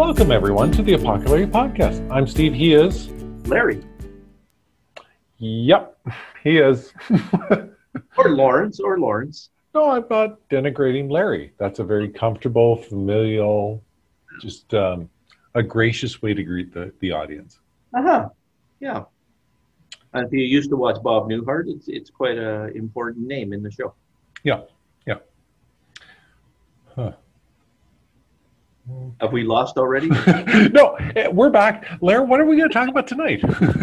Welcome, everyone, to the Apocalypse Podcast. I'm Steve. He is... Larry. Yep, he is. Or Lawrence. No, I'm not denigrating Larry. That's a very comfortable, familial, just a gracious way to greet the audience. Yeah. And if you used to watch Bob Newhart, it's quite an important name in the show. Yeah. Huh. Have we lost already? No, we're back. Larry, what are we going to talk about tonight?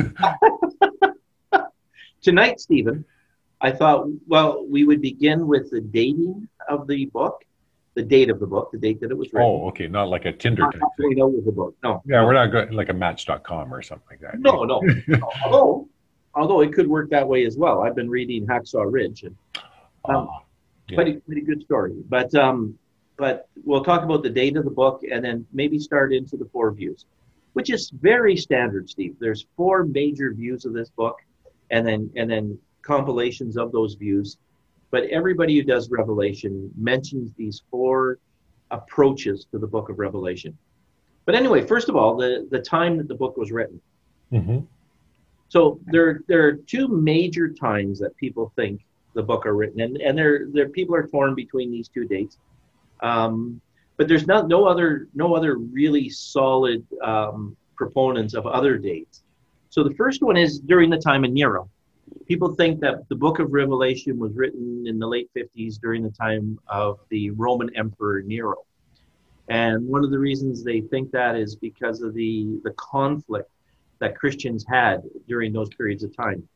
Tonight, Stephen, I thought, we would begin with the dating of the book, the date of the book, the date that it was written. Oh, okay. Not like a Tinder type thing. We know with the book. No. Yeah, we're not going like a Match.com or something like that. No. Although it could work that way as well. I've been reading Hacksaw Ridge, and pretty good story. But we'll talk about the date of the book and then maybe start into the 4 views, which is very standard, Steve. There's 4 major views of this book, and then compilations of those views. But everybody who does Revelation mentions these 4 approaches to the book of Revelation. But anyway, first of all, the time that the book was written. Mm-hmm. So there are 2 major times that people think the book are written, and there people are torn between these 2 dates. But there's no other really solid proponents of other dates. So the first one is during the time of Nero. People think that the book of Revelation was written in the late 50s during the time of the Roman Emperor Nero. And one of the reasons they think that is because of the conflict that Christians had during those periods of time.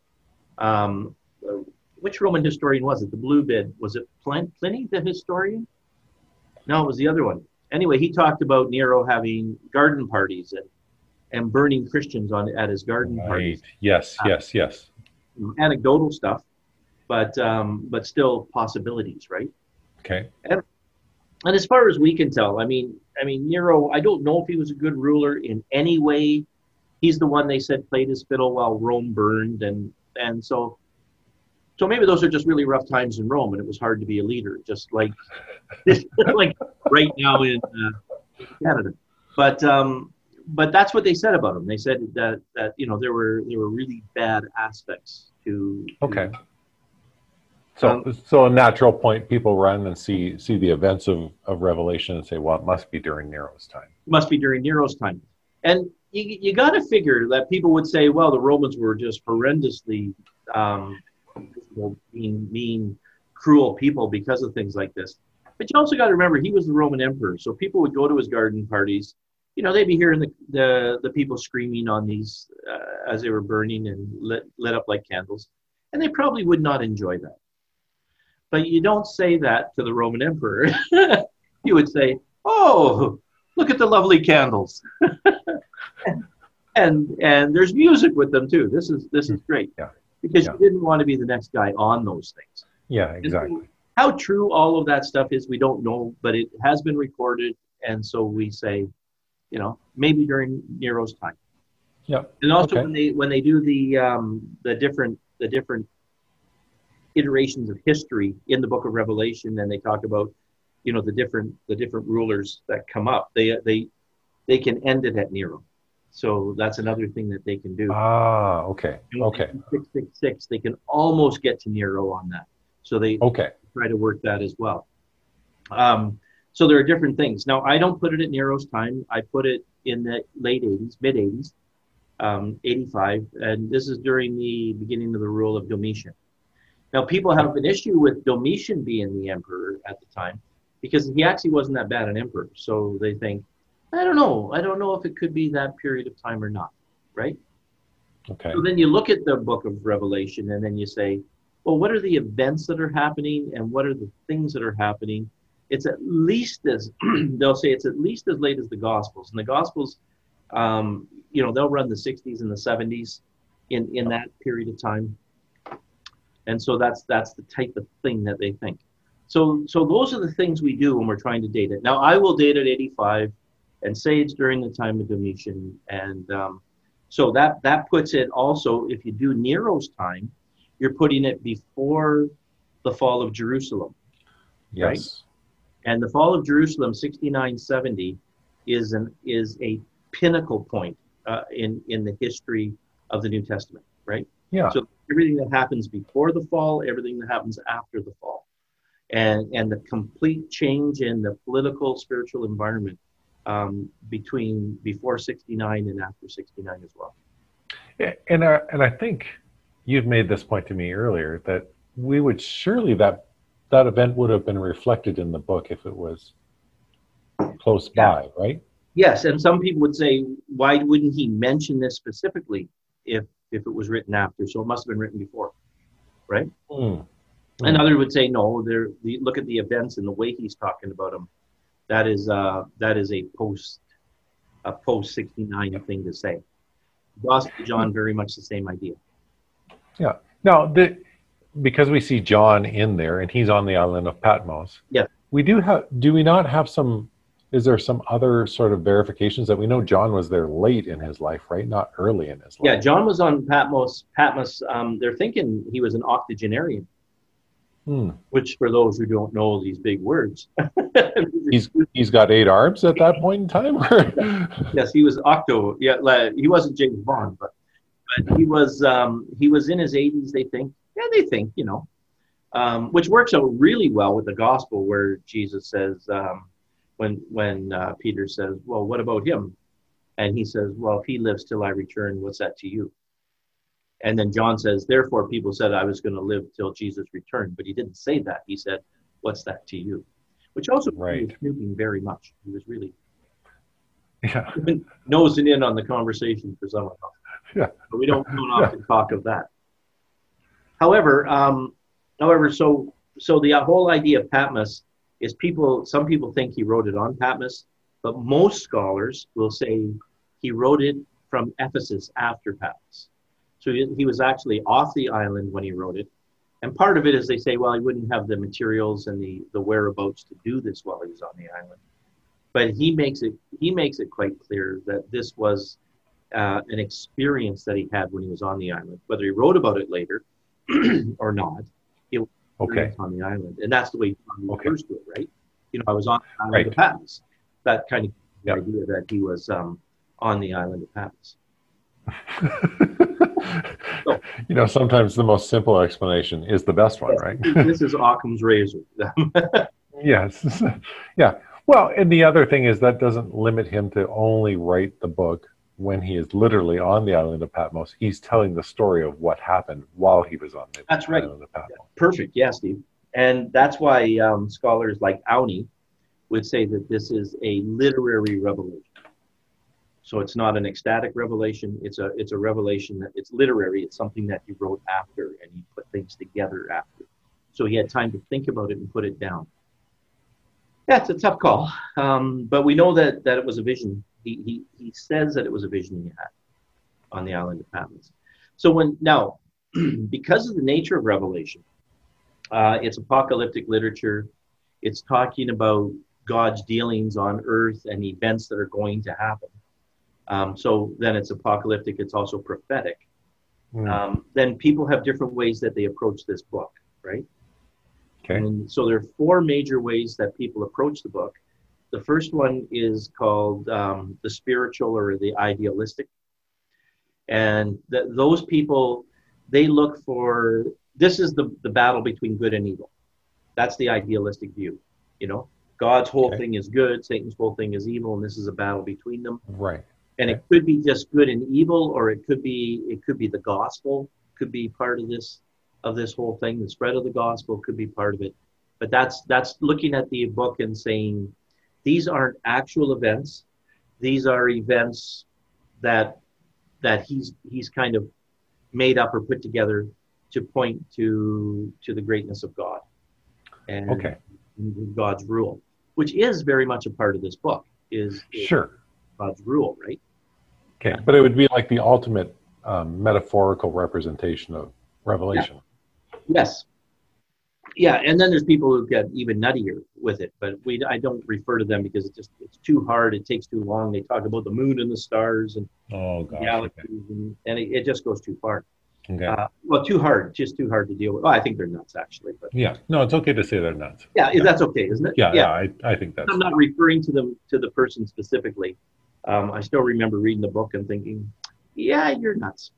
Which Roman historian was it? The Blue Bid. Was it Pliny, the historian? No, it was the other one. Anyway, he talked about Nero having garden parties and burning Christians at his garden parties. Yes. Anecdotal stuff, but still possibilities, right? Okay. And as far as we can tell, I mean Nero, I don't know if he was a good ruler in any way. He's the one they said played his fiddle while Rome burned, and so maybe those are just really rough times in Rome, and it was hard to be a leader, just like like right now in Canada. But that's what they said about him. They said that there were really bad aspects to. Okay. So a natural point, people run and see the events of Revelation and say, well, it must be during Nero's time. It must be during Nero's time, and you got to figure that people would say, well, the Romans were just horrendously mean, cruel people because of things like this. But you also got to remember, he was the Roman emperor, so people would go to his garden parties. They'd be hearing the people screaming on these as they were burning and lit up like candles, and they probably would not enjoy that. But you don't say that to the Roman emperor. You would say, "Oh, look at the lovely candles," and there's music with them too. This is great. Yeah. Because you didn't want to be the next guy on those things. Yeah, exactly. So how true all of that stuff is, we don't know, but it has been recorded, and so we say, maybe during Nero's time. Yeah. And also when they do the different iterations of history in the Book of Revelation, and they talk about the different rulers that come up, they can end it at Nero. So that's another thing that they can do. Okay. 666, they can almost get to Nero on that. So they try to work that as well. So there are different things. Now, I don't put it at Nero's time. I put it in the late 80s, mid 80s, 85. And this is during the beginning of the rule of Domitian. Now, people have an issue with Domitian being the emperor at the time because he actually wasn't that bad an emperor. So they think, I don't know if it could be that period of time or not, right? Okay. So then you look at the book of Revelation and then you say, well, what are the events that are happening and what are the things that are happening? It's at least they'll say it's at least as late as the Gospels. And the Gospels, they'll run the 60s and the 70s in that period of time. And so that's the type of thing that they think. So those are the things we do when we're trying to date it. Now, I will date at 85. And say it's during the time of Domitian. And so that puts it also, if you do Nero's time, you're putting it before the fall of Jerusalem. Yes. Right? And the fall of Jerusalem, 69-70, is a pinnacle point in the history of the New Testament, right? Yeah. So everything that happens before the fall, everything that happens after the fall, and the complete change in the political, spiritual environment between before 69 and after 69 as well. And I think you've made this point to me earlier that we would surely that event would have been reflected in the book if it was close by, right? Yes, and some people would say, why wouldn't he mention this specifically if it was written after? So it must have been written before, right? And others would say, no. Look at the events and the way he's talking about them. That is a post 69 thing to say. Gospel of John, very much the same idea. Yeah. Now, because we see John in there and he's on the island of Patmos. Yeah. Do we not have some? Is there some other sort of verifications that we know John was there late in his life, right? Not early in his life. Yeah, John was on Patmos. They're thinking he was an octogenarian, which for those who don't know these big words. he's got 8 arms at that point in time? Yes, he was octo. Yeah, he wasn't James Bond, but he was in his 80s, they think. Yeah, they think, which works out really well with the gospel where Jesus says, when Peter says, well, what about him? And he says, well, if he lives till I return, what's that to you? And then John says, therefore, people said I was going to live till Jesus returned. But he didn't say that. He said, what's that to you? Which also right. He was snooping very much. He was really nosing in on the conversation for some of us. Yeah. But we don't often talk of that. However, so the whole idea of Patmos is some people think he wrote it on Patmos, but most scholars will say he wrote it from Ephesus after Patmos. So he was actually off the island when he wrote it. And part of it is they say, well, he wouldn't have the materials and the whereabouts to do this while he was on the island. But he makes it quite clear that this was an experience that he had when he was on the island. Whether he wrote about it later or not, it was on the island. And that's the way he refers to it, right? I was on the island of Patmos. That kind of idea that he was on the island of Patmos. So, sometimes the most simple explanation is the best one, right? This is Occam's razor. Yes. Yeah. Well, and the other thing is that doesn't limit him to only write the book when he is literally on the island of Patmos. He's telling the story of what happened while he was on the island of Patmos. Perfect. Yeah, Steve. And that's why scholars like Auni would say that this is a literary revelation. So it's not an ecstatic revelation. It's a revelation that it's literary. It's something that he wrote after, and he put things together after. So he had time to think about it and put it down. That's a tough call, but we know that it was a vision. He says that it was a vision he had on the island of Patmos. So now, because of the nature of Revelation, it's apocalyptic literature. It's talking about God's dealings on earth and events that are going to happen. So then it's apocalyptic. It's also prophetic. Then people have different ways that they approach this book, right? Okay. And so there are 4 major ways that people approach the book. The first one is called the spiritual or the idealistic. And those people, they look for, this is the battle between good and evil. That's the idealistic view. God's whole thing is good, Satan's whole thing is evil, and this is a battle between them. Right. And it could be just good and evil, or it could be the gospel could be part of this whole thing. The spread of the gospel could be part of it. But that's looking at the book and saying, these aren't actual events. These are events that he's kind of made up or put together to point to the greatness of God and God's rule, which is very much a part of this book. Is God's rule, right? Okay, but it would be like the ultimate metaphorical representation of Revelation. Yes. Yeah, and then there's people who get even nuttier with it, but I don't refer to them because it's too hard. It takes too long. They talk about the moon and the stars and galaxies, and it just goes too far. Okay. Well, too hard, just too hard to deal with. Well, I think they're nuts, actually. But Yeah. No, it's okay to say they're nuts. yeah, Yeah. that's okay, isn't it? Yeah. Yeah. Yeah. I think that's I'm not referring to them to the person specifically. I still remember reading the book and thinking, "Yeah, you're nuts."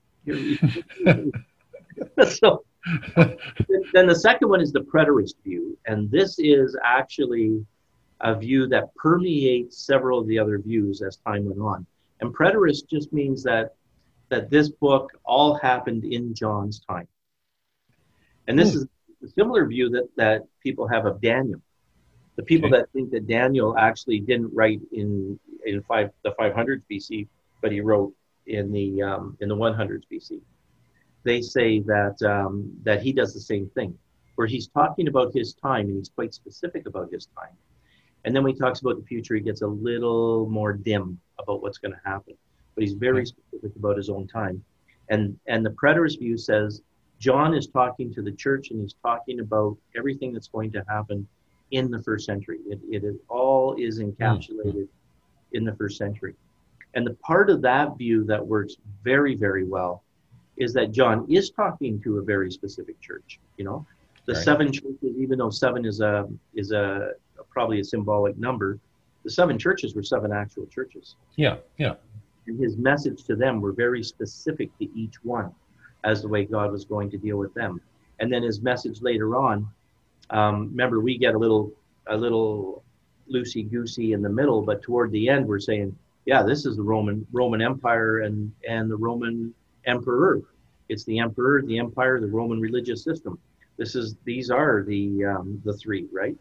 So then the second one is the preterist view, and this is actually a view that permeates several of the other views as time went on. And preterist just means that this book all happened in John's time. And this is a similar view that people have of Daniel. The people that think that Daniel actually didn't write in the 500s BC, but he wrote in the 100s BC. They say that he does the same thing, where he's talking about his time and he's quite specific about his time. And then when he talks about the future, he gets a little more dim about what's going to happen. But he's very specific about his own time. And the preterist view says John is talking to the church and he's talking about everything that's going to happen in the first century. It all is encapsulated in the first century. And the part of that view that works very, very well is that John is talking to a very specific church. You know, the seven churches, even though seven is probably a symbolic number, the seven churches were seven actual churches. Yeah. Yeah. And his message to them were very specific to each one as the way God was going to deal with them. And then his message later on, remember, we get a little loosey-goosey in the middle, but toward the end we're saying, yeah, this is the Roman Empire and the Roman emperor. It's the emperor, the empire, the Roman religious system. These are the three, right?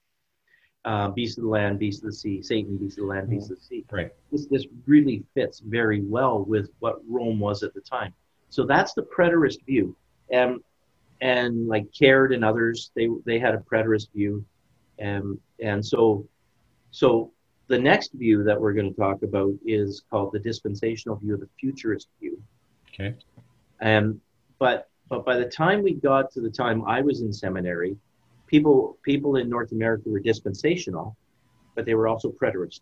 Beast of the land, beast of the sea, Satan, beast of the land, beast of the sea. Right. This really fits very well with what Rome was at the time. So that's the preterist view. And like Caird and others, they had a preterist view. And so the next view that we're going to talk about is called the dispensational view, the futurist view. Okay. But by the time we got to the time I was in seminary, people in North America were dispensational, but they were also preterist.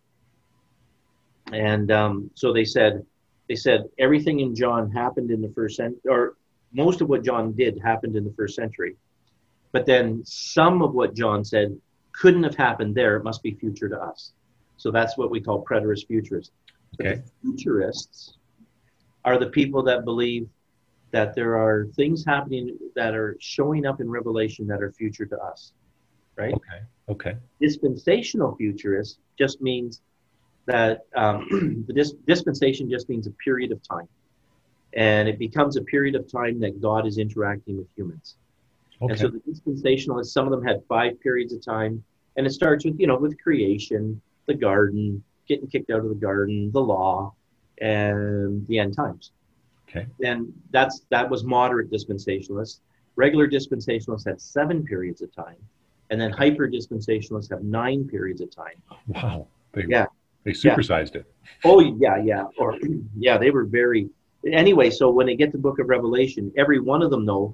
And so they said everything in John happened in the first century, or most of what John did happened in the first century. But then some of what John said couldn't have happened there. It must be future to us. So that's what we call preterist futurists. Okay. The futurists are the people that believe that there are things happening that are showing up in Revelation that are future to us, right? Okay. Dispensational futurist just means that the dispensation just means a period of time. And it becomes a period of time that God is interacting with humans. Okay. And so the dispensationalists, some of them had 5 periods of time. And it starts with, with creation, the garden, getting kicked out of the garden, the law, and the end times. Okay. And that was moderate dispensationalists. Regular dispensationalists had 7 periods of time. And then hyper dispensationalists have 9 periods of time. Wow. They supersized it. Oh, yeah. Or, yeah, they were very... Anyway, so when they get to the book of Revelation, every one of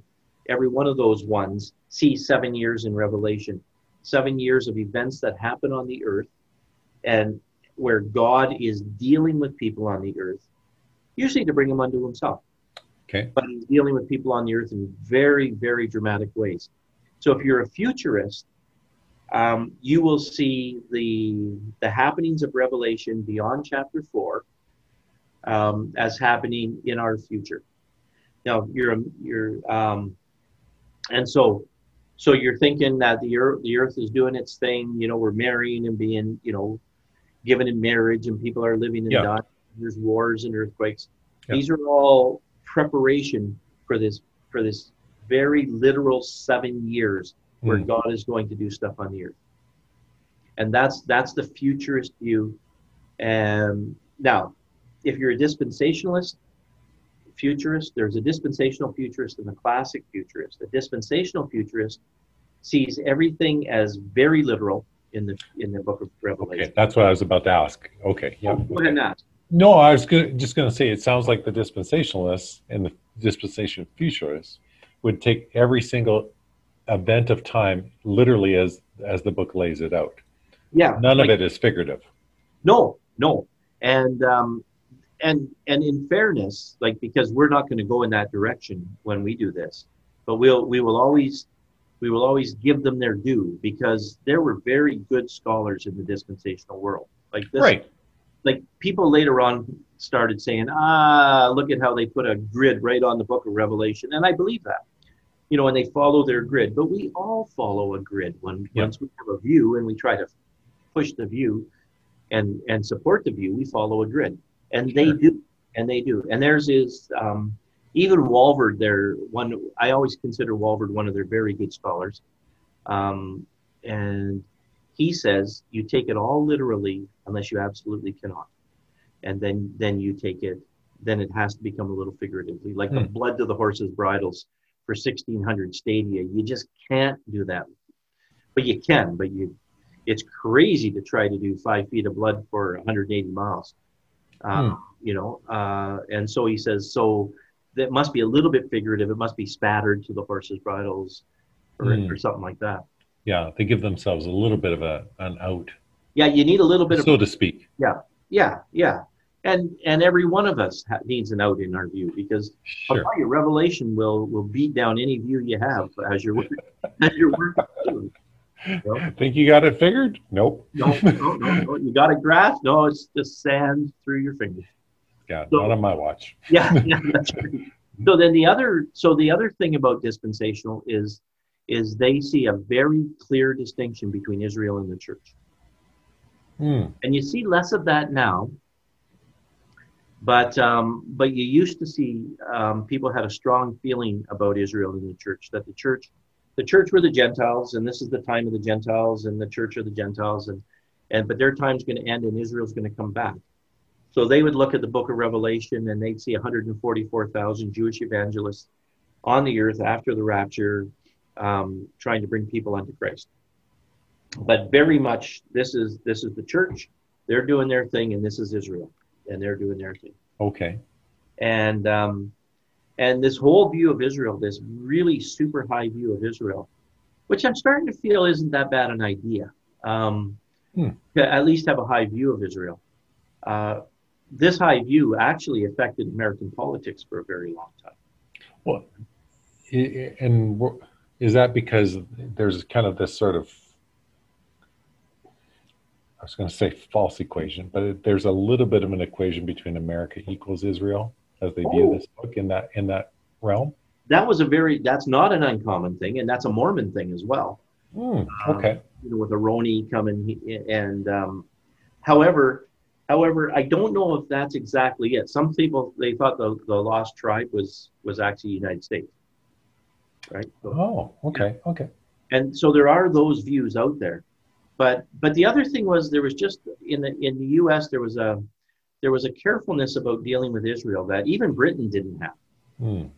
those ones see 7 years in Revelation. 7 years of events that happen on the earth and where God is dealing with people on the earth, usually to bring them unto himself. Okay. But he's dealing with people on the earth in very, very dramatic ways. So if you're a futurist, you will see the happenings of Revelation beyond chapter 4 as happening in our future. Now and so you're thinking that the earth is doing its thing. We're marrying and being given in marriage, and people are living and dying. There's wars and earthquakes. Yeah. These are all preparation for this very literal 7 years where God is going to do stuff on the earth. And that's the futurist view. Now, if you're a dispensationalist, futurist, there's a dispensational futurist and a classic futurist. A dispensational futurist sees everything as very literal in the book of Revelation. Okay, that's what I was about to ask. Okay, yeah. Go ahead and ask. No, I was just going to say it sounds like the dispensationalists and the dispensation futurists would take every single event of time literally as the book lays it out. Yeah. None of it is figurative. No. And and in fairness, like, because we're not going to go in that direction when we do this, but we will always give them their due, because there were very good scholars in the dispensational world. Like this, Right. like people later on started saying, look at how they put a grid right on the book of Revelation. And I believe that, and they follow their grid. But we all follow a grid Yep. once we have a view and we try to push the view and support the view, we follow a grid. And they Sure. do. And they do. And theirs is, even Walvoord, I always consider Walvoord one of their very good scholars. And he says you take it all literally unless you absolutely cannot. And then you take it, then it has to become a little figuratively, like the blood to the horses' bridles for 1600 stadia. You just can't do that. But you can, it's crazy to try to do 5 feet of blood for 180 miles. And so he says, so that must be a little bit figurative. It must be spattered to the horses' bridles or something like that. Yeah, they give themselves a little bit of an out, Yeah, you need a little bit so of, to speak. yeah. And every one of us needs an out in our view, because I'll Sure. tell you, Revelation will beat down any view you have as you're working. Think you got it figured? Nope. No. You got a graph? No, it's just sand through your fingers. Yeah, So- not on my watch. Yeah, that's right. So then the other thing about dispensational is they see a very clear distinction between Israel and the church. And you see less of that now. But you used to see people had a strong feeling about Israel and the church, that the church were the Gentiles, and this is the time of the Gentiles, and the church are the Gentiles, but their time's going to end and Israel's going to come back. So they would look at the book of Revelation and they'd see 144,000 Jewish evangelists on the earth after the rapture, trying to bring people unto Christ. But very much this is the church, they're doing their thing, and this is Israel, and they're doing their thing. Okay. And this whole view of Israel, this really super high view of Israel, which I'm starting to feel isn't that bad an idea, to at least have a high view of Israel. This high view actually affected American politics for a very long time. Well, and is that because there's kind of this sort of, I was going to say false equation, but there's a little bit of an equation between America equals Israel as they view this book in that realm? That's not an uncommon thing, and that's a Mormon thing as well. Okay. With Aroni coming, and however, I don't know if that's exactly it. Some people, they thought the lost tribe was actually United States, right? So, okay. and so there are those views out there, but the other thing was, there was just in the U.S. there was a carefulness about dealing with Israel that even Britain didn't have,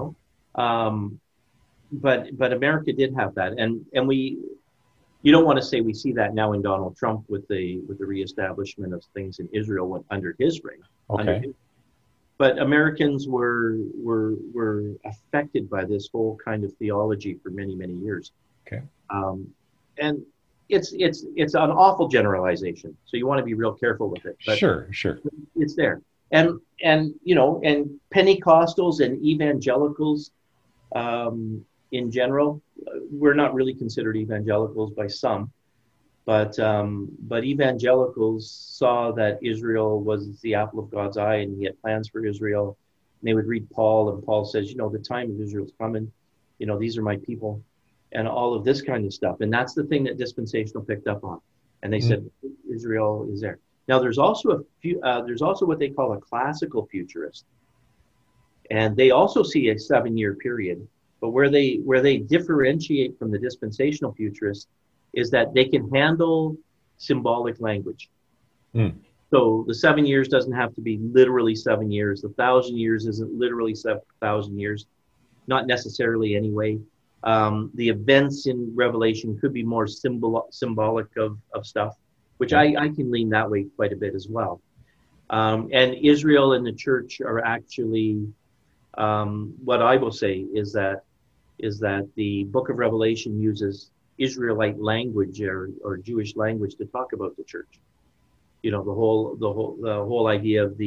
but America did have that, and we. You don't want to say we see that now in Donald Trump with the reestablishment of things in Israel under his reign. Okay. But Americans were affected by this whole kind of theology for many, many years. Okay. And it's an awful generalization, so you want to be real careful with it. But Sure. it's there, and Pentecostals and evangelicals, in general, we're not really considered evangelicals by some, but evangelicals saw that Israel was the apple of God's eye, and he had plans for Israel. And they would read Paul, and Paul says, the time of Israel's coming. These are my people, and all of this kind of stuff. And that's the thing that dispensational picked up on. And they said, Israel is there. Now, there's also what they call a classical futurist, and they also see a 7-year period. But where they differentiate from the dispensational futurists is that they can handle symbolic language. So the 7 years doesn't have to be literally 7 years. The 1,000 years isn't literally 7,000 years, not necessarily anyway. The events in Revelation could be more symbolic of stuff, which I can lean that way quite a bit as well. And Israel and the church are actually, what I will say is that the book of Revelation uses Israelite language or Jewish language to talk about the church. The whole idea of the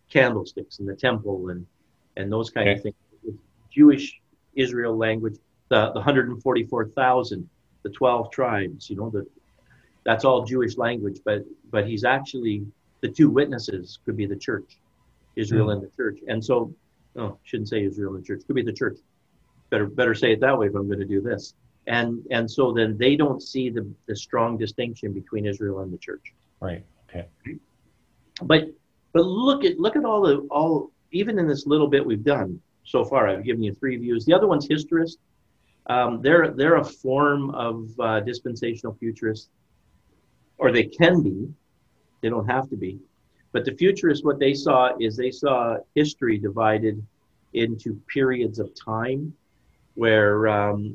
candlesticks in the temple and those kind of things. It's Jewish Israel language, the 144,000, the 12 tribes, that's all Jewish language, but he's actually, the two witnesses could be the church, Israel and the church. And so, shouldn't say Israel and the church, could be the church. Better say it that way if I'm going to do this. And so then they don't see the strong distinction between Israel and the church. Right. Okay. But look at all even in this little bit we've done so far. I've given you 3 views. The other one's historist. They're a form of dispensational futurist, or they can be. They don't have to be. But the futurists, what they saw history divided into periods of time, where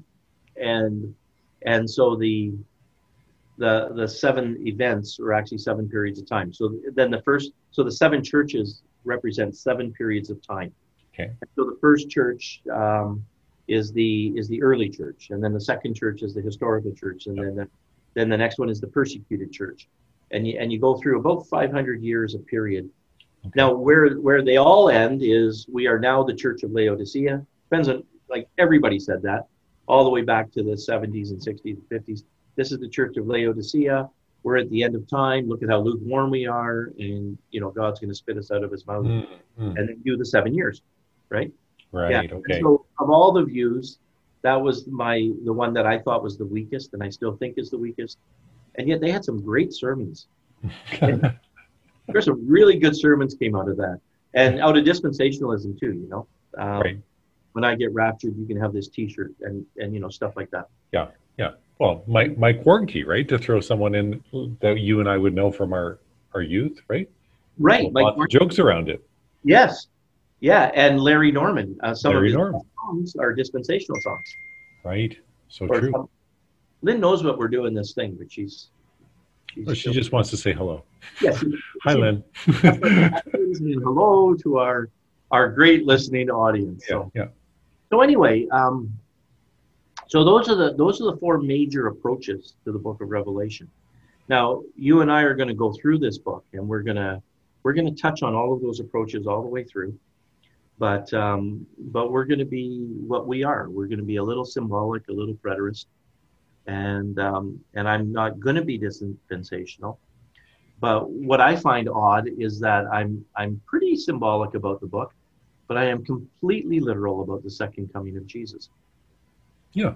and so the 7 events are actually 7 periods of time. So then the 7 churches represent 7 periods of time. Okay. So the first church is the early church, and then the second church is the historical church, and then the next one is the persecuted church, and you go through about 500 years of period. Okay. Now where they all end is we are now the Church of Laodicea. Depends on, like, everybody said that all the way back to the 70s and 60s and 50s. This is the Church of Laodicea. We're at the end of time. Look at how lukewarm we are, and God's going to spit us out of his mouth, and then do the 7 years, right? Right. Yeah. Okay. So of all the views, that was the one that I thought was the weakest, and I still think is the weakest. And yet they had some great sermons. There's some really good sermons came out of that, and out of dispensationalism too. Right. When I get raptured, you can have this T-shirt and stuff like that. Yeah. Yeah. Well, Mike Warnke, right? To throw someone in that you and I would know from our youth, right? Right. Lots of jokes around it. Yes. Yeah, and Larry Norman. Some Larry of his Norman. songs are dispensational songs. Right. So true. Lynn knows what we're doing this thing, but she just wants to say hello. Yes. Hi, Lynn. Hello to our great listening audience. So anyway, so those are the 4 major approaches to the Book of Revelation. Now, you and I are going to go through this book, and we're going to touch on all of those approaches all the way through. But we're going to be what we are. We're going to be a little symbolic, a little preterist, and I'm not going to be dispensational. But what I find odd is that I'm pretty symbolic about the book, but I am completely literal about the second coming of Jesus. Yeah.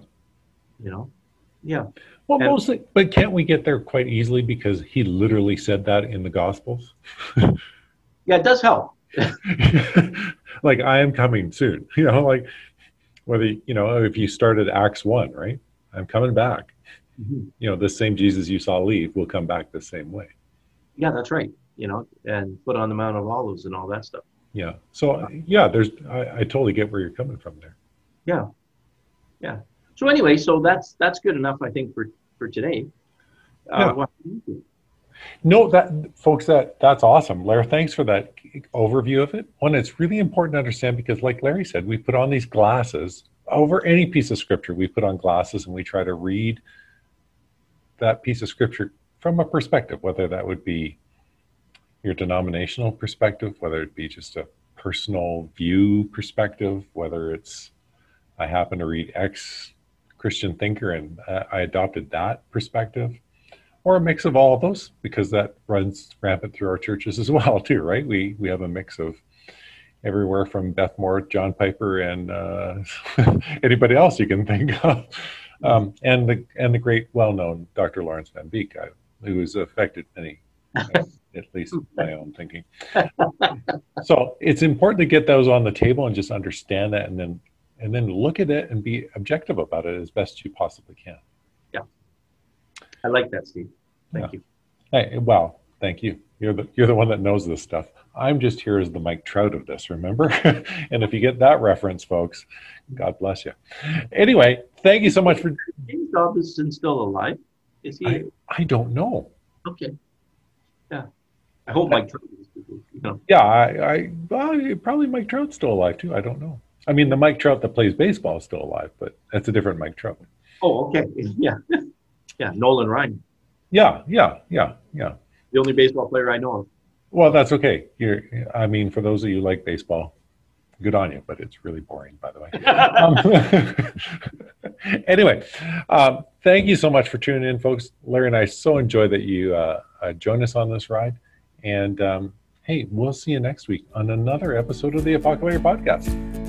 Yeah. Well, mostly, but can't we get there quite easily because he literally said that in the Gospels? Yeah, it does help. Like, I am coming soon. Like whether if you started Acts 1, right? I'm coming back. Mm-hmm. The same Jesus you saw leave will come back the same way. Yeah, that's right. And put on the Mount of Olives and all that stuff. Yeah. So yeah, I totally get where you're coming from there. Yeah. Yeah. So anyway, so that's good enough, I think, for today. Yeah. No, folks, that's awesome. Larry, thanks for that overview of it. One, it's really important to understand because, like Larry said, we put on these glasses over any piece of scripture. We put on glasses and we try to read that piece of scripture from a perspective, whether that would be your denominational perspective, whether it be just a personal view perspective, whether it's I happen to read X Christian thinker and I adopted that perspective, or a mix of all of those, because that runs rampant through our churches as well too, right? We have a mix of everywhere from Beth Moore, John Piper, and anybody else you can think of, and the great well-known Dr. Lawrence Van Beek, who has affected many, at least my own thinking. So it's important to get those on the table and just understand that, and then look at it and be objective about it as best you possibly can. Yeah, I like that, Steve. Thank you. Hey, well, thank you. You're the one that knows this stuff. I'm just here as the Mike Trout of this, remember? And if you get that reference, folks, God bless you. Anyway, thank you so much for. James Dobson still alive? Is he? I don't know. Okay. Yeah. I hope Mike Trout is. Yeah, probably Mike Trout's still alive too. I don't know. I mean, the Mike Trout that plays baseball is still alive, but that's a different Mike Trout. Oh, okay. Yeah. Yeah, Nolan Ryan. Yeah. The only baseball player I know of. Well, that's okay. I mean, for those of you who like baseball, good on you, but it's really boring, by the way. Anyway, thank you so much for tuning in, folks. Larry and I so enjoy that you join us on this ride. And hey, we'll see you next week on another episode of the Apocalypse Podcast.